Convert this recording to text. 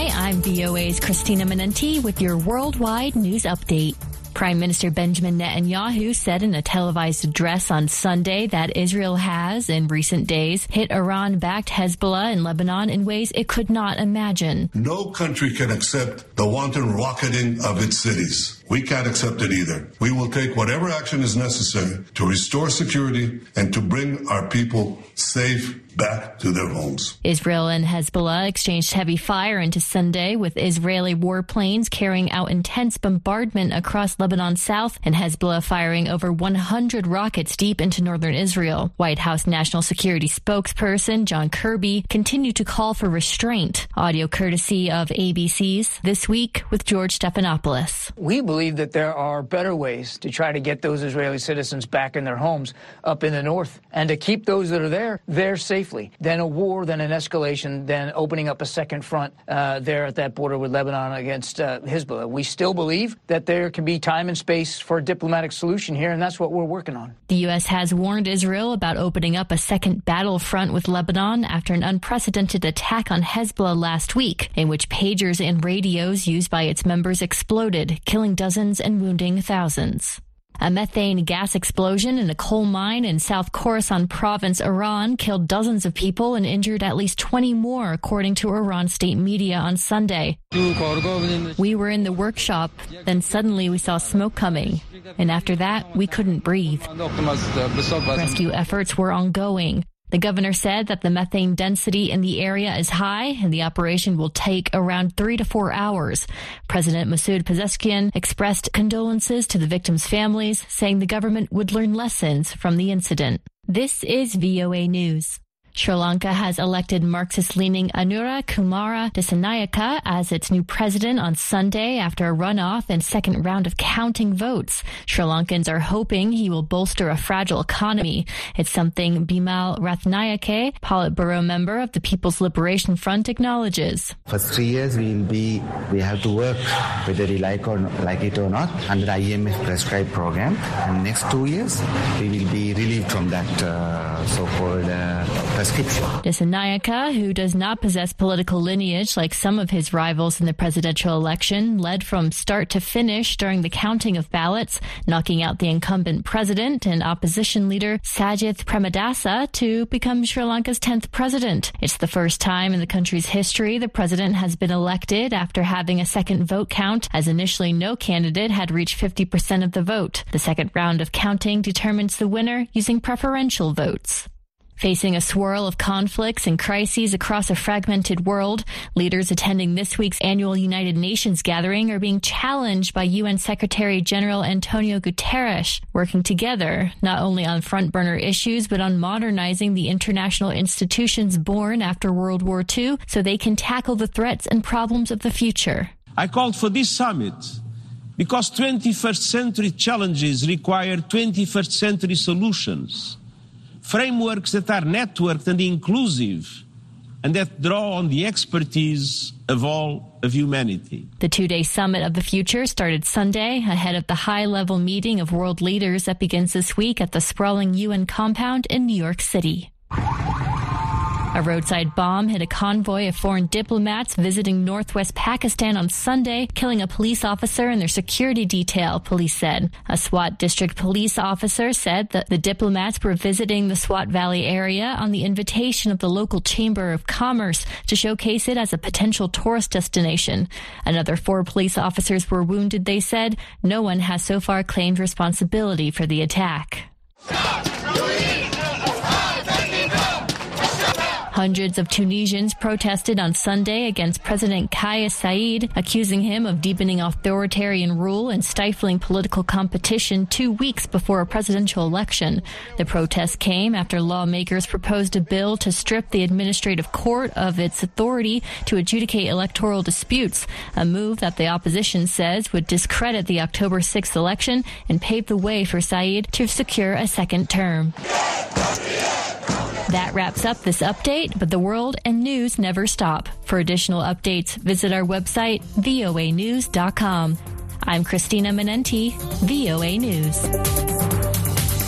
I'm VOA's Christina Menenti with your worldwide news update. Prime Minister Benjamin Netanyahu said in a televised address on Sunday that Israel has, in recent days, hit Iran-backed Hezbollah in Lebanon in ways it could not imagine. No country can accept the wanton rocketing of its cities. We can't accept it either. We will take whatever action is necessary to restore security and to bring our people safe back to their homes. Israel and Hezbollah exchanged heavy fire into Sunday, with Israeli warplanes carrying out intense bombardment across Lebanon's south and Hezbollah firing over 100 rockets deep into northern Israel. White House National Security spokesperson John Kirby continued to call for restraint. Audio courtesy of ABC's This Week with George Stephanopoulos. We believe that there are better ways to try to get those Israeli citizens back in their homes up in the north and to keep those that are there safely than a war, than an escalation, than opening up a second front there at that border with Lebanon against Hezbollah. We still believe that there can be time and space for a diplomatic solution here, and that's what we're working on. The U.S. has warned Israel about opening up a second battlefront with Lebanon after an unprecedented attack on Hezbollah last week, in which pagers and radios used by its members exploded, killing dozens and wounding thousands. A methane gas explosion in a coal mine in South Khorasan province, Iran, killed dozens of people and injured at least 20 more, according to Iran state media on Sunday. We were in the workshop, then suddenly we saw smoke coming, and after that, we couldn't breathe. Rescue efforts were ongoing. The governor said that the methane density in the area is high and the operation will take around 3 to 4 hours. President Masoud Pezeshkian expressed condolences to the victims' families, saying the government would learn lessons from the incident. This is VOA News. Sri Lanka has elected Marxist-leaning Anura Kumara Dissanayaka as its new president on Sunday after a runoff and second round of counting votes. Sri Lankans are hoping he will bolster a fragile economy. It's something Bimal Rathnayake, Politburo member of the People's Liberation Front, acknowledges. For 3 years, we have to work whether we like it or not under the IMF prescribed program. And next 2 years, we will be relieved from that so-called prescription. Dissanayaka, who does not possess political lineage like some of his rivals in the presidential election, led from start to finish during the counting of ballots, knocking out the incumbent president and opposition leader Sajith Premadasa to become Sri Lanka's 10th president. It's the first time in the country's history the president has been elected after having a second vote count, as initially no candidate had reached 50% of the vote. The second round of counting determines the winner using preferential votes. Facing a swirl of conflicts and crises across a fragmented world, leaders attending this week's annual United Nations gathering are being challenged by UN Secretary General Antonio Guterres, working together not only on front-burner issues but on modernizing the international institutions born after World War II so they can tackle the threats and problems of the future. I called for this summit because 21st century challenges require 21st century solutions. Frameworks that are networked and inclusive and that draw on the expertise of all of humanity. The two-day Summit of the Future started Sunday ahead of the high-level meeting of world leaders that begins this week at the sprawling UN compound in New York City. A roadside bomb hit a convoy of foreign diplomats visiting northwest Pakistan on Sunday, killing a police officer and their security detail, police said. A Swat district police officer said that the diplomats were visiting the Swat Valley area on the invitation of the local Chamber of Commerce to showcase it as a potential tourist destination. Another 4 police officers were wounded, they said. No one has so far claimed responsibility for the attack. Hundreds of Tunisians protested on Sunday against President Kais Saied, accusing him of deepening authoritarian rule and stifling political competition 2 weeks before a presidential election. The protest came after lawmakers proposed a bill to strip the administrative court of its authority to adjudicate electoral disputes, a move that the opposition says would discredit the October 6th election and pave the way for Saied to secure a second term. That wraps up this update, but the world and news never stop. For additional updates, visit our website, voanews.com. I'm Christina Menenti, VOA News.